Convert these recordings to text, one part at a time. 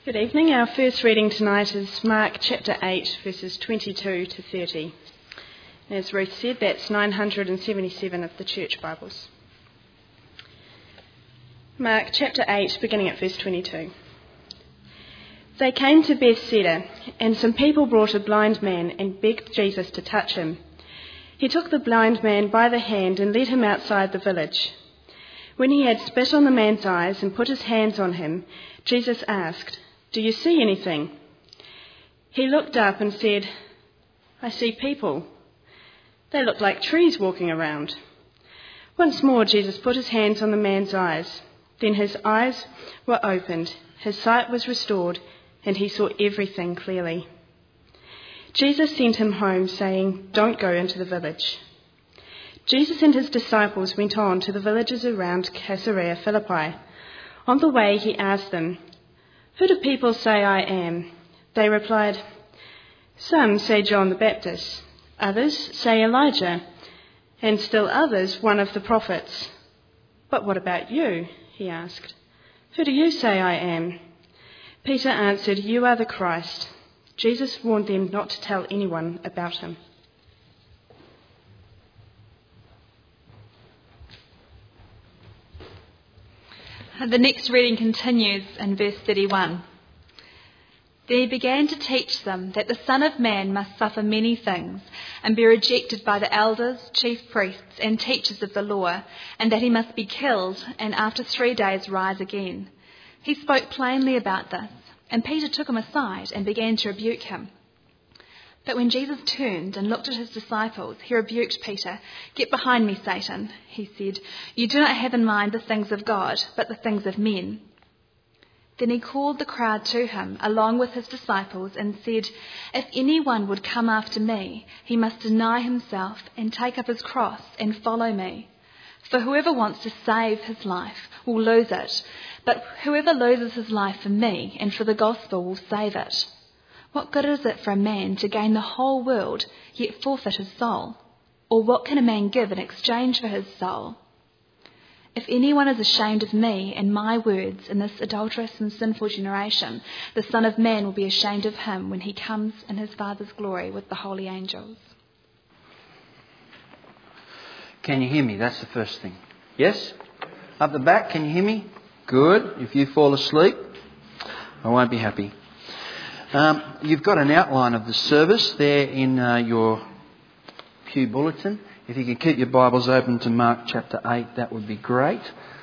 Good evening. Our first reading tonight is Mark chapter 8, verses 22 to 30. As Ruth said, that's 977 of the Church Bibles. Mark chapter 8, beginning at verse 22. They came to Bethsaida, and some people brought a blind man and begged Jesus to touch him. He took the blind man by the hand and led him outside the village. When he had spit on the man's eyes and put his hands on him, Jesus asked, "Do you see anything?" He looked up and said, "I see people. They look like trees walking around." Once more Jesus put his hands on the man's eyes. Then his eyes were opened, his sight was restored, and he saw everything clearly. Jesus sent him home, saying, "Don't go into the village." Jesus and his disciples went on to the villages around Caesarea Philippi. On the way he asked them, "Who do people say I am?" They replied, "Some say John the Baptist, others say Elijah, and still others one of the prophets." "But what about you?" he asked. "Who do you say I am?" Peter answered, "You are the Christ." Jesus warned them not to tell anyone about him. The next reading continues in verse 31. Then he began to teach them that the Son of Man must suffer many things and be rejected by the elders, chief priests and teachers of the law, and that he must be killed and after 3 days rise again. He spoke plainly about this, and Peter took him aside and began to rebuke him. But when Jesus turned and looked at his disciples, he rebuked Peter. "Get behind me, Satan," he said. "You do not have in mind the things of God, but the things of men." Then he called the crowd to him, along with his disciples, and said, "If anyone would come after me, he must deny himself and take up his cross and follow me. For whoever wants to save his life will lose it, but whoever loses his life for me and for the gospel will save it. What good is it for a man to gain the whole world, yet forfeit his soul? Or what can a man give in exchange for his soul? If anyone is ashamed of me and my words in this adulterous and sinful generation, the Son of Man will be ashamed of him when he comes in his Father's glory with the holy angels." Can you hear me? That's the first thing. Yes? Up the back, can you hear me? Good. If you fall asleep, I won't be happy. You've got an outline of the service there in your pew bulletin. If you could keep your Bibles open to Mark chapter 8, that would be great.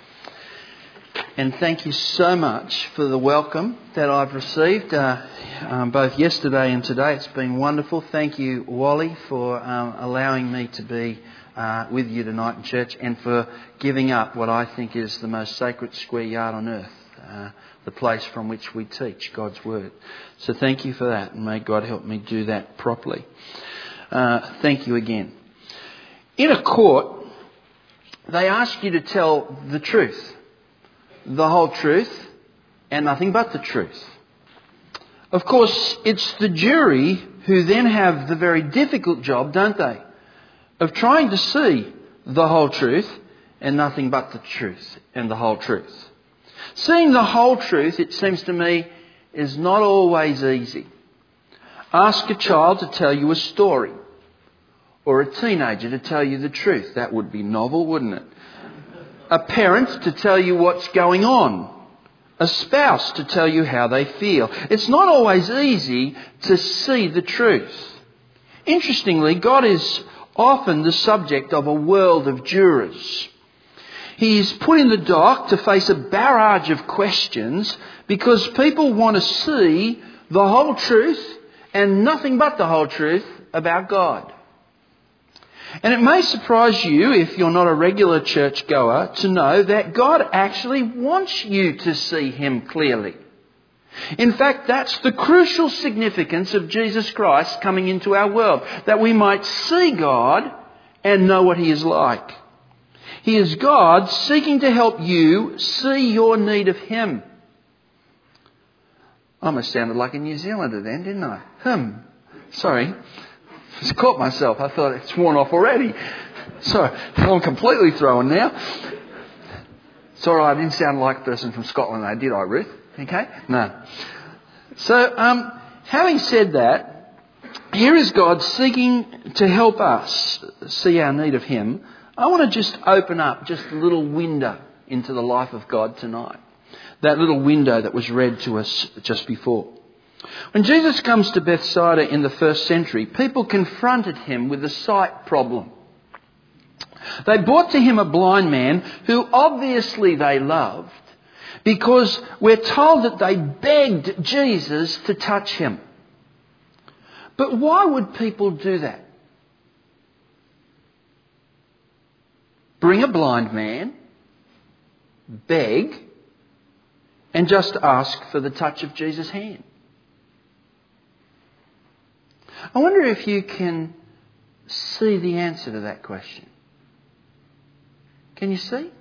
And thank you so much for the welcome that I've received both yesterday and today. It's been wonderful. Thank you, Wally, for allowing me to be with you tonight in church and for giving up what I think is the most sacred square yard on earth. The place from which we teach God's Word. So thank you for that, and may God help me do that properly. Thank you again. In a court, they ask you to tell the truth, the whole truth, and nothing but the truth. Of course, it's the jury who then have the very difficult job, don't they, of trying to see the whole truth and nothing but the truth and the whole truth. Seeing the whole truth, it seems to me, is not always easy. Ask a child to tell you a story, or a teenager to tell you the truth. That would be novel, wouldn't it? A parent to tell you what's going on. A spouse to tell you how they feel. It's not always easy to see the truth. Interestingly, God is often the subject of a world of jurors. He is put in the dock to face a barrage of questions because people want to see the whole truth and nothing but the whole truth about God. And it may surprise you, if you're not a regular churchgoer, to know that God actually wants you to see Him clearly. In fact, that's the crucial significance of Jesus Christ coming into our world, that we might see God and know what He is like. He is God seeking to help you see your need of Him. I almost sounded like a New Zealander then, didn't I? Sorry. I just caught myself. I thought it's worn off already. Sorry. I'm completely thrown now. It's all right. I didn't sound like a person from Scotland, though, did I, Ruth? Okay? No. So, having said that, here is God seeking to help us see our need of Him. I want to just open up just a little window into the life of God tonight. That little window that was read to us just before. When Jesus comes to Bethsaida in the first century, people confronted Him with a sight problem. They brought to Him a blind man who obviously they loved, because we're told that they begged Jesus to touch Him. But why would people do that? Bring a blind man, beg, and just ask for the touch of Jesus' hand. I wonder if you can see the answer to that question. Can you see?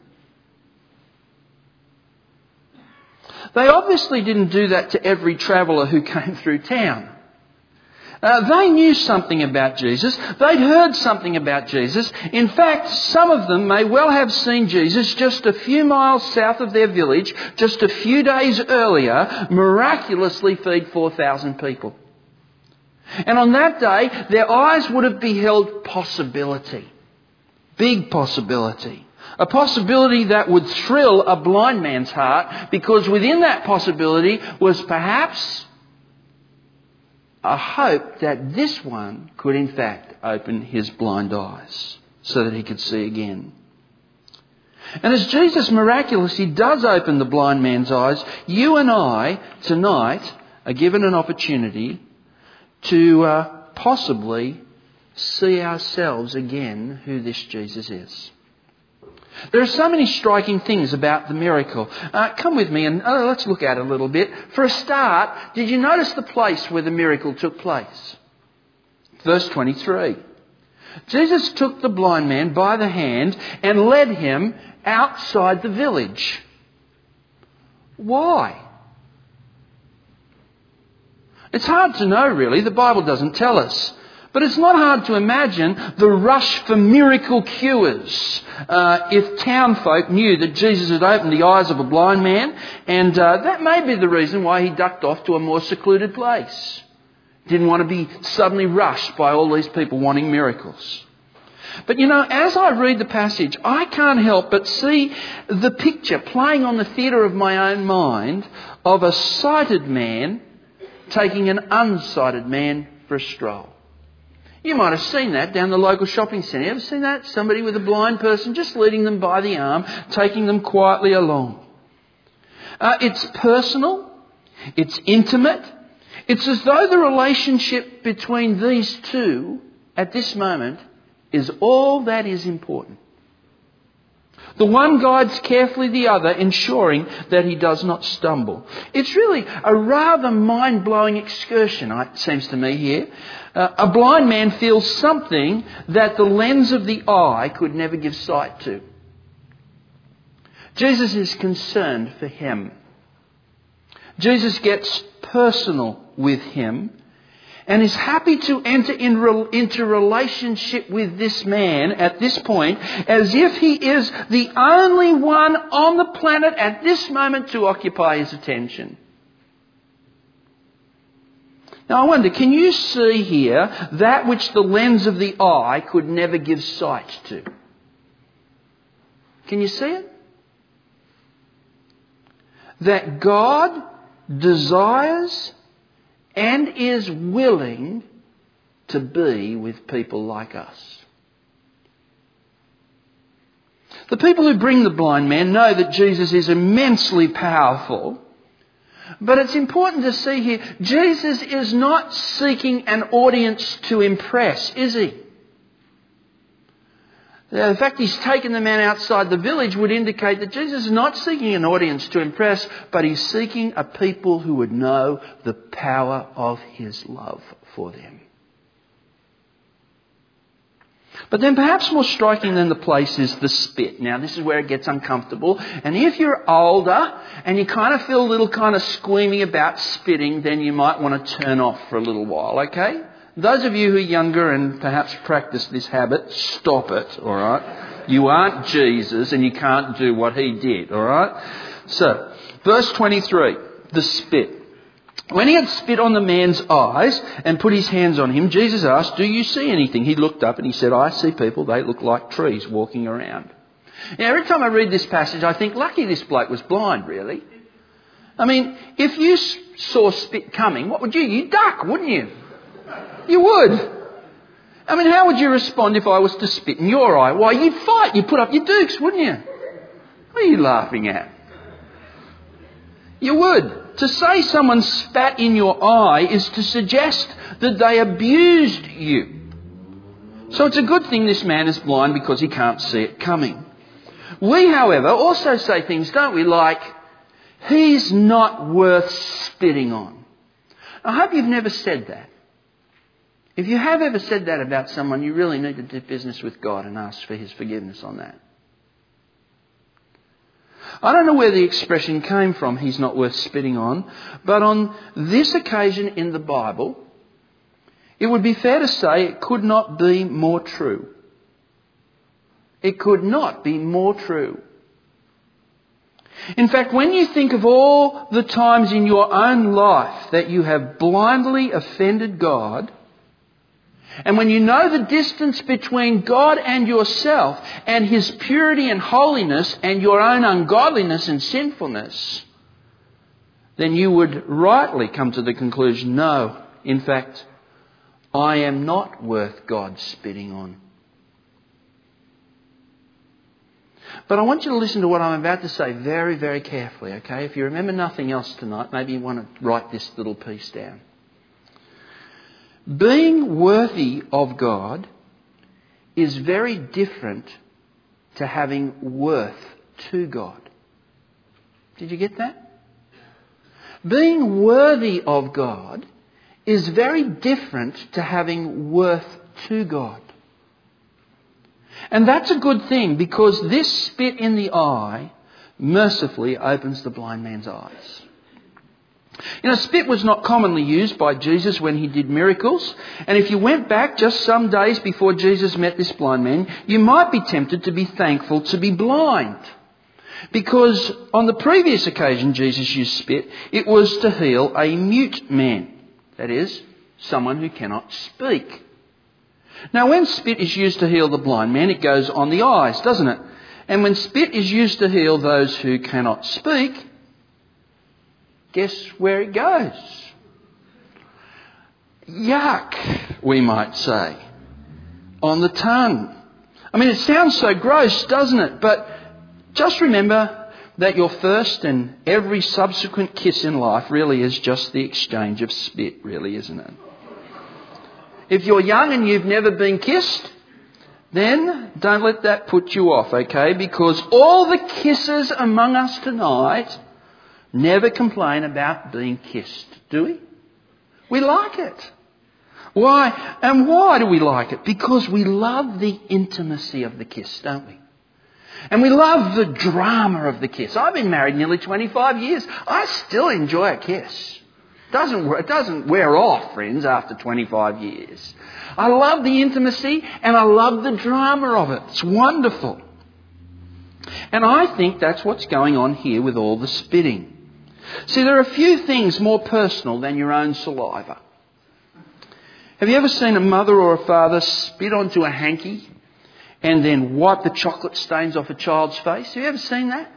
They obviously didn't do that to every traveller who came through town. They knew something about Jesus. They'd heard something about Jesus. In fact, some of them may well have seen Jesus just a few miles south of their village, just a few days earlier, miraculously feed 4,000 people. And on that day, their eyes would have beheld possibility. Big possibility. A possibility that would thrill a blind man's heart, because within that possibility was perhaps a hope that this one could in fact open his blind eyes so that he could see again. And as Jesus miraculously does open the blind man's eyes, you and I tonight are given an opportunity to possibly see ourselves again who this Jesus is. There are so many striking things about the miracle. Come with me and let's look at it a little bit. For a start, did you notice the place where the miracle took place? Verse 23. Jesus took the blind man by the hand and led him outside the village. Why? It's hard to know, really. The Bible doesn't tell us. But it's not hard to imagine the rush for miracle cures if town folk knew that Jesus had opened the eyes of a blind man, and that may be the reason why he ducked off to a more secluded place. Didn't want to be suddenly rushed by all these people wanting miracles. But you know, as I read the passage, I can't help but see the picture playing on the theatre of my own mind of a sighted man taking an unsighted man for a stroll. You might have seen that down the local shopping centre. You ever seen that? Somebody with a blind person just leading them by the arm, taking them quietly along. It's personal. It's intimate. It's as though the relationship between these two at this moment is all that is important. The one guides carefully the other, ensuring that he does not stumble. It's really a rather mind-blowing excursion, it seems to me here. A blind man feels something that the lens of the eye could never give sight to. Jesus is concerned for him. Jesus gets personal with him and is happy to enter into relationship with this man at this point as if he is the only one on the planet at this moment to occupy his attention. Now I wonder, can you see here that which the lens of the eye could never give sight to? Can you see it? That God desires and is willing to be with people like us. The people who bring the blind man know that Jesus is immensely powerful. But it's important to see here, Jesus is not seeking an audience to impress, is he? The fact he's taken the man outside the village would indicate that Jesus is not seeking an audience to impress, but he's seeking a people who would know the power of his love for them. But then perhaps more striking than the place is the spit. Now this is where it gets uncomfortable. And if you're older and you kind of feel a little kind of squeamy about spitting, then you might want to turn off for a little while, okay? Those of you who are younger and perhaps practice this habit, stop it, all right? You aren't Jesus and you can't do what he did, all right? So, verse 23, the spit. When he had spit on the man's eyes and put his hands on him, Jesus asked, "Do you see anything?" He looked up and he said, "I see people. They look like trees walking around." Now, every time I read this passage, I think, lucky this bloke was blind, really. I mean, if you saw spit coming, what would you? You'd duck, wouldn't you? You would. I mean, how would you respond if I was to spit in your eye? Why, you'd fight. You'd put up your dukes, wouldn't you? What are you laughing at? You would. To say someone spat in your eye is to suggest that they abused you. So it's a good thing this man is blind because he can't see it coming. We, however, also say things, don't we, like, "He's not worth spitting on." I hope you've never said that. If you have ever said that about someone, you really need to do business with God and ask for His forgiveness on that. I don't know where the expression came from, "he's not worth spitting on," but on this occasion in the Bible, it would be fair to say it could not be more true. It could not be more true. In fact, when you think of all the times in your own life that you have blindly offended God, and when you know the distance between God and yourself and His purity and holiness and your own ungodliness and sinfulness, then you would rightly come to the conclusion, no, in fact, I am not worth God spitting on. But I want you to listen to what I'm about to say very, very carefully, okay? If you remember nothing else tonight, maybe you want to write this little piece down. Being worthy of God is very different to having worth to God. Did you get that? Being worthy of God is very different to having worth to God. And that's a good thing, because this spit in the eye mercifully opens the blind man's eyes. You know, spit was not commonly used by Jesus when He did miracles. And if you went back just some days before Jesus met this blind man, you might be tempted to be thankful to be blind. Because on the previous occasion Jesus used spit, it was to heal a mute man. That is, someone who cannot speak. Now, when spit is used to heal the blind man, it goes on the eyes, doesn't it? And when spit is used to heal those who cannot speak, guess where it goes? Yuck, we might say. On the tongue. I mean, it sounds so gross, doesn't it? But just remember that your first and every subsequent kiss in life really is just the exchange of spit, really, isn't it? If you're young and you've never been kissed, then don't let that put you off, okay? Because all the kissers among us tonight never complain about being kissed, do we? We like it. Why? And why do we like it? Because we love the intimacy of the kiss, don't we? And we love the drama of the kiss. I've been married nearly 25 years. I still enjoy a kiss. It doesn't wear off, friends, after 25 years. I love the intimacy and I love the drama of it. It's wonderful. And I think that's what's going on here with all the spitting. See, there are a few things more personal than your own saliva. Have you ever seen a mother or a father spit onto a hanky and then wipe the chocolate stains off a child's face? Have you ever seen that?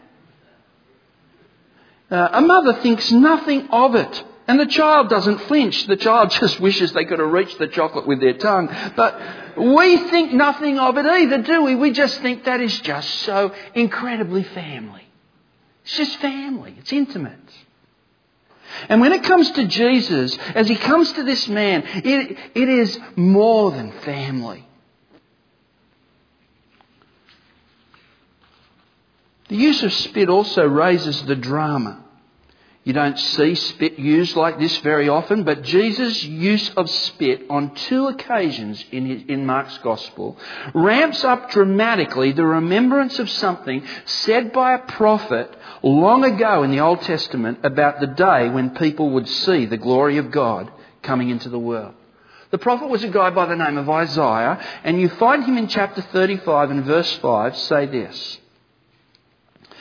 A mother thinks nothing of it. And the child doesn't flinch. The child just wishes they could have reached the chocolate with their tongue. But we think nothing of it either, do we? We just think that is just so incredibly family. It's just family. It's intimate. And when it comes to Jesus, as He comes to this man, it is more than family. The use of spit also raises the drama. You don't see spit used like this very often, but Jesus' use of spit on 2 occasions in Mark's Gospel ramps up dramatically the remembrance of something said by a prophet long ago in the Old Testament about the day when people would see the glory of God coming into the world. The prophet was a guy by the name of Isaiah, and you find him in chapter 35 and verse 5 say this: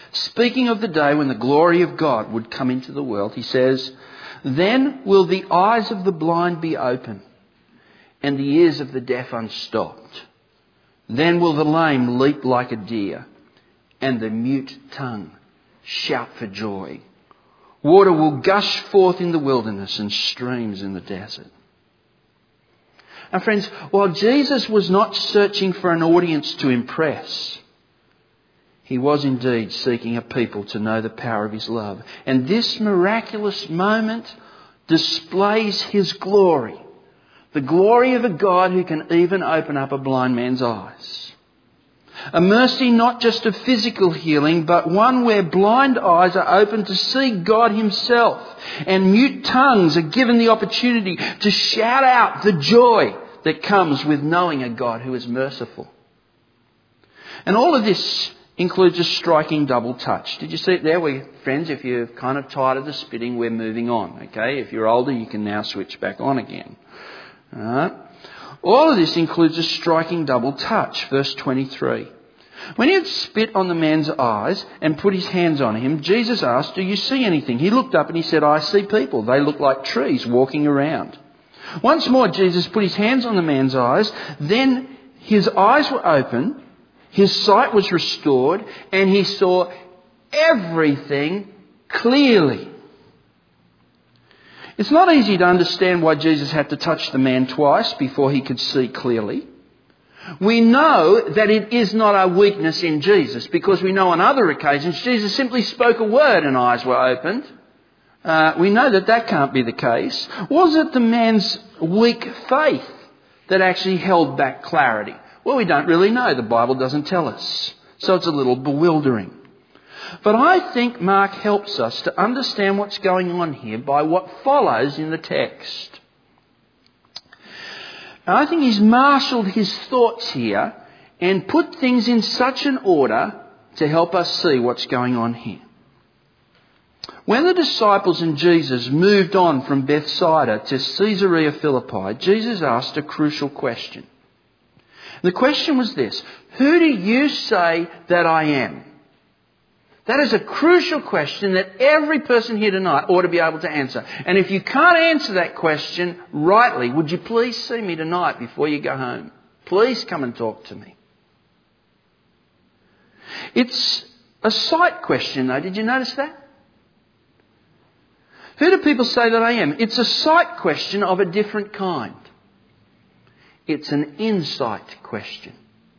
speaking of the day when the glory of God would come into the world, he says, "Then will the eyes of the blind be open and the ears of the deaf unstopped. Then will the lame leap like a deer and the mute tongue shout for joy. Water will gush forth in the wilderness and streams in the desert." Now friends, while Jesus was not searching for an audience to impress, he was indeed seeking a people to know the power of his love. And this miraculous moment displays his glory. The glory of a God who can even open up a blind man's eyes. A mercy not just of physical healing, but one where blind eyes are opened to see God himself, and mute tongues are given the opportunity to shout out the joy that comes with knowing a God who is merciful. And all of this includes a striking double touch. Did you see it there? Friends, if you're kind of tired of the spitting, we're moving on. Okay? If you're older, you can now switch back on again. All right? All of this includes a striking double touch. Verse 23. When he had spit on the man's eyes and put his hands on him, Jesus asked, "Do you see anything?" He looked up and he said, "I see people. They look like trees walking around." Once more, Jesus put his hands on the man's eyes. Then his eyes were open, his sight was restored, and he saw everything clearly. It's not easy to understand why Jesus had to touch the man twice before he could see clearly. We know that it is not a weakness in Jesus, because we know on other occasions Jesus simply spoke a word and eyes were opened. We know that can't be the case. Was it the man's weak faith that actually held back clarity? Well, we don't really know. The Bible doesn't tell us. So it's a little bewildering. But I think Mark helps us to understand what's going on here by what follows in the text. And I think he's marshalled his thoughts here and put things in such an order to help us see what's going on here. When the disciples and Jesus moved on from Bethsaida to Caesarea Philippi, Jesus asked a crucial question. The question was this: "Who do you say that I am?" That is a crucial question that every person here tonight ought to be able to answer. And if you can't answer that question rightly, would you please see me tonight before you go home? Please come and talk to me. It's a sight question though. Did you notice that? Who do people say that I am? It's a sight question of a different kind. It's an insight question.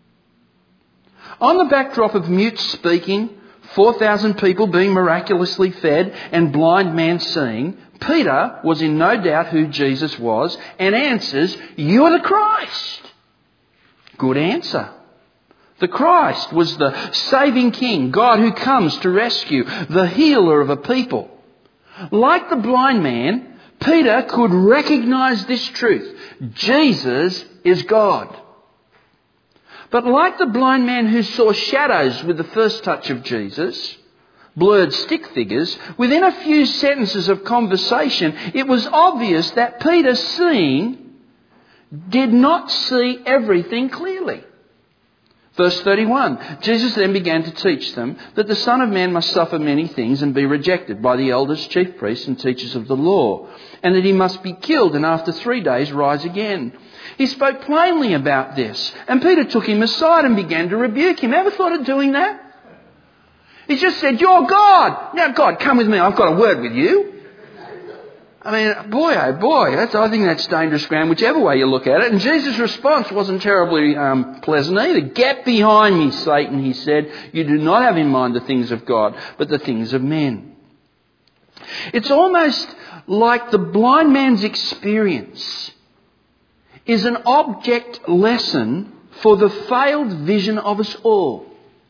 On the backdrop of mute speaking, 4,000 people being miraculously fed, and blind man seeing, Peter was in no doubt who Jesus was and answers, "You are the Christ." Good answer. The Christ was the saving King, God who comes to rescue, the healer of a people. Like the blind man, Peter could recognise this truth: Jesus is God. But like the blind man who saw shadows with the first touch of Jesus, blurred stick figures, within a few sentences of conversation, it was obvious that Peter, seeing, did not see everything clearly. Verse 31, Jesus then began to teach them that the Son of Man must suffer many things and be rejected by the elders, chief priests and teachers of the law, and that he must be killed and after 3 days rise again. He spoke plainly about this, and Peter took him aside and began to rebuke him. Ever thought of doing that? He just said, "You're God. Now, God, come with me. I've got a word with you." I mean, boy, oh boy, I think that's dangerous ground, whichever way you look at it. And Jesus' response wasn't terribly pleasant either. "Get behind me, Satan," he said. "You do not have in mind the things of God, but the things of men." It's almost like the blind man's experience is an object lesson for the failed vision of us all.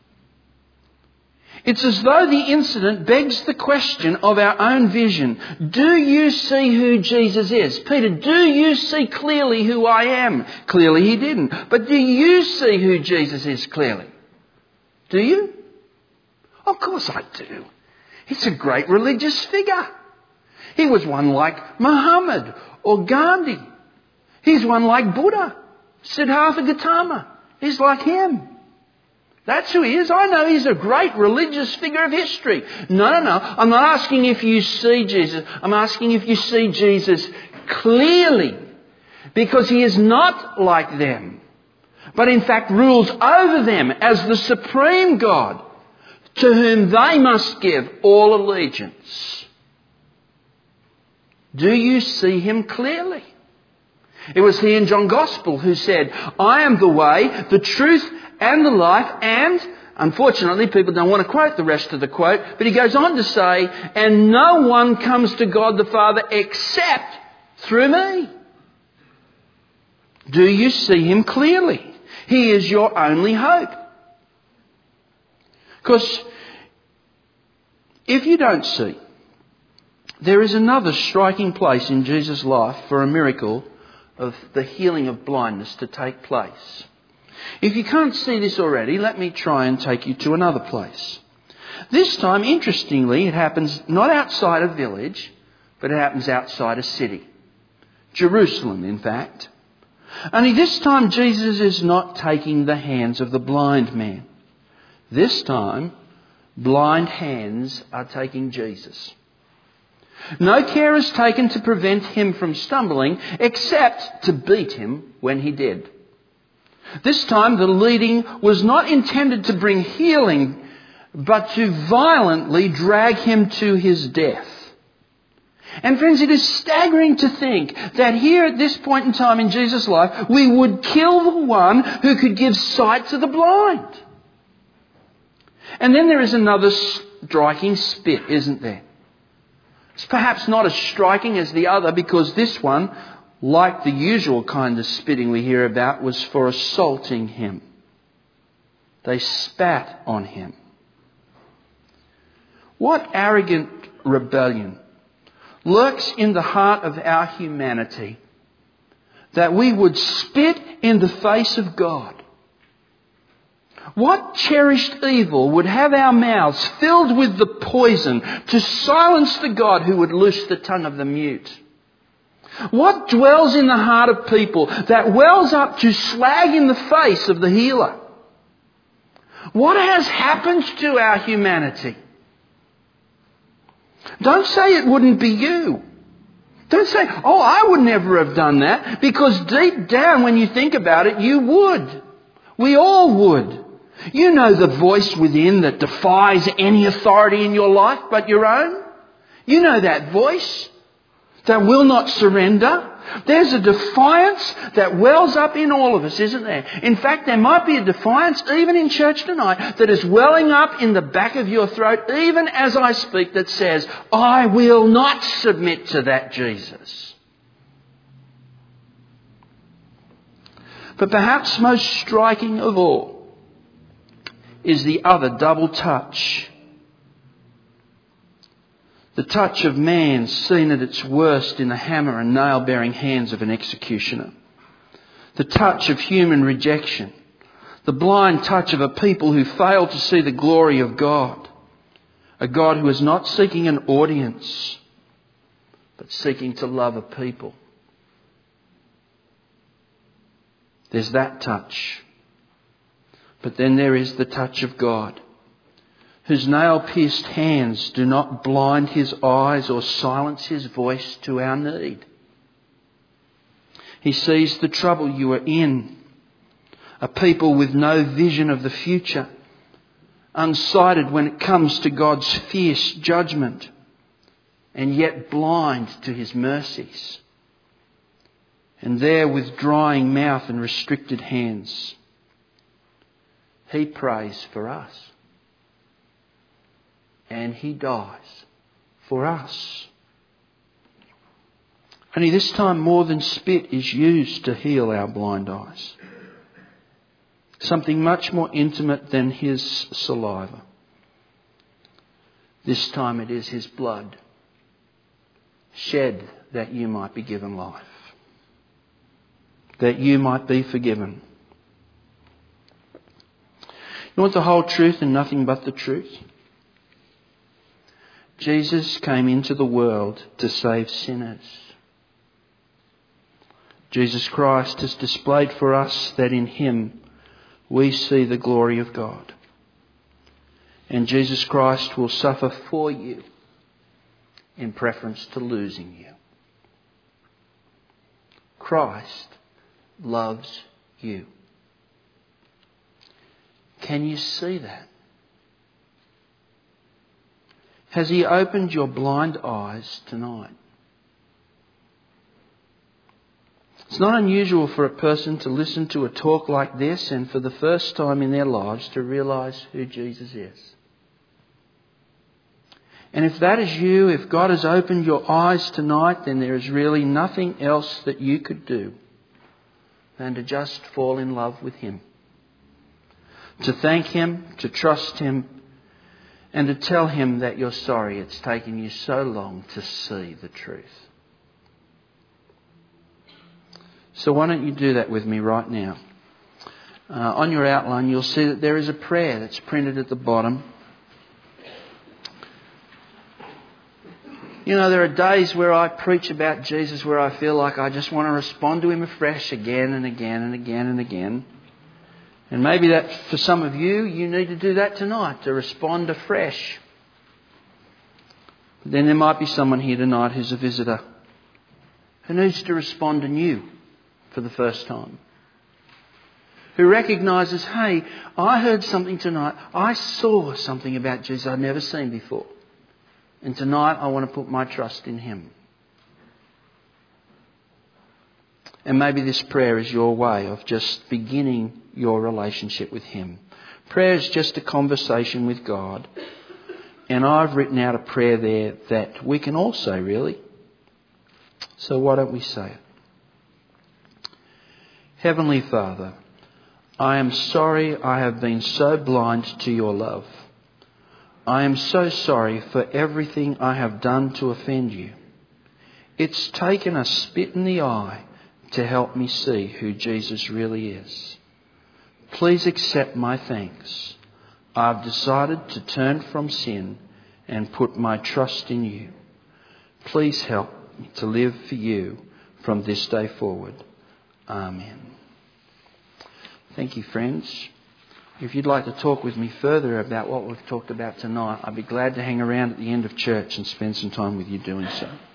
It's as though the incident begs the question of our own vision. Do you see who Jesus is? Peter, do you see clearly who I am? Clearly he didn't. But do you see who Jesus is clearly? Do you? Of course I do. He's a great religious figure. He was one like Muhammad or Gandhi. He's one like Buddha, Siddhartha Gautama. He's like him. That's who he is. I know he's a great religious figure of history. No. I'm not asking if you see Jesus. I'm asking if you see Jesus clearly. Because he is not like them, but in fact rules over them as the supreme God to whom they must give all allegiance. Do you see him clearly? It was he in John Gospel who said, I am the way, the truth and the life, and, unfortunately, people don't want to quote the rest of the quote, but he goes on to say, and no one comes to God the Father except through me. Do you see him clearly? He is your only hope. Because if you don't see, there is another striking place in Jesus' life for a miracle of the healing of blindness to take place. If you can't see this already, let me try and take you to another place. This time, interestingly, it happens not outside a village, but it happens outside a city. Jerusalem, in fact. Only this time Jesus is not taking the hands of the blind man. This time, blind hands are taking Jesus. No care is taken to prevent him from stumbling, except to beat him when he did. This time the leading was not intended to bring healing, but to violently drag him to his death. And friends, it is staggering to think that here at this point in time in Jesus' life, we would kill the one who could give sight to the blind. And then there is another striking spit, isn't there? It's perhaps not as striking as the other because this one, like the usual kind of spitting we hear about, was for assaulting him. They spat on him. What arrogant rebellion lurks in the heart of our humanity that we would spit in the face of God? What cherished evil would have our mouths filled with the poison to silence the God who would loose the tongue of the mute? What dwells in the heart of people that wells up to slag in the face of the healer? What has happened to our humanity? Don't say it wouldn't be you. Don't say, oh, I would never have done that, because deep down when you think about it, you would. We all would. You know the voice within that defies any authority in your life but your own. You know that voice that will not surrender. There's a defiance that wells up in all of us, isn't there? In fact, there might be a defiance even in church tonight that is welling up in the back of your throat even as I speak, that says, I will not submit to that Jesus. But perhaps most striking of all is the other double touch. The touch of man seen at its worst in the hammer and nail-bearing hands of an executioner. The touch of human rejection. The blind touch of a people who fail to see the glory of God. A God who is not seeking an audience, but seeking to love a people. There's that touch. But then there is the touch of God, whose nail-pierced hands do not blind his eyes or silence his voice to our need. He sees the trouble you are in, a people with no vision of the future, unsighted when it comes to God's fierce judgment, and yet blind to his mercies. And there, with drying mouth and restricted hands, he prays for us. And he dies for us. Only this time more than spit is used to heal our blind eyes. Something much more intimate than his saliva. This time it is his blood, shed that you might be given life, that you might be forgiven. You want the whole truth and nothing but the truth? Jesus came into the world to save sinners. Jesus Christ has displayed for us that in him we see the glory of God. And Jesus Christ will suffer for you in preference to losing you. Christ loves you. Can you see that? Has He opened your blind eyes tonight? It's not unusual for a person to listen to a talk like this and for the first time in their lives to realise who Jesus is. And if that is you, if God has opened your eyes tonight, then there is really nothing else that you could do than to just fall in love with Him. To thank Him, to trust Him, and to tell Him that you're sorry it's taken you so long to see the truth. So why don't you do that with me right now? On your outline you'll see that there is a prayer that's printed at the bottom. You know, there are days where I preach about Jesus where I feel like I just want to respond to Him afresh again and again and again and again. And maybe that for some of you, you need to do that tonight, to respond afresh. But then there might be someone here tonight who's a visitor who needs to respond anew for the first time. Who recognises, hey, I heard something tonight. I saw something about Jesus I'd never seen before. And tonight I want to put my trust in Him. And maybe this prayer is your way of just beginning your relationship with Him. Prayer is just a conversation with God. And I've written out a prayer there that we can all say, really. So why don't we say it? Heavenly Father, I am sorry I have been so blind to your love. I am so sorry for everything I have done to offend you. It's taken a spit in the eye to help me see who Jesus really is. Please accept my thanks. I've decided to turn from sin and put my trust in you. Please help me to live for you from this day forward. Amen. Thank you, friends. If you'd like to talk with me further about what we've talked about tonight, I'd be glad to hang around at the end of church and spend some time with you doing so.